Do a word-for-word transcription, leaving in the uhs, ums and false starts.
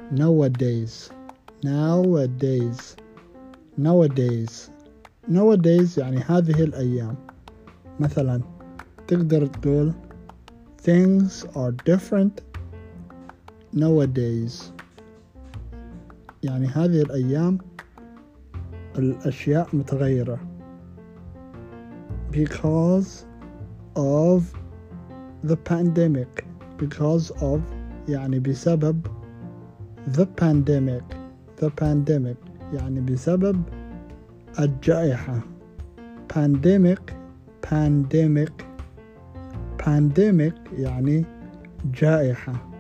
nowadays nowadays nowadays nowadays يعني هذه الأيام. مثلا تقدر تقول things are different nowadays، يعني هذه الأيام الأشياء متغيرة because of the pandemic because of يعني بسبب the pandemic the pandemic يعني بسبب الجائحة. pandemic pandemic pandemic يعني جائحة.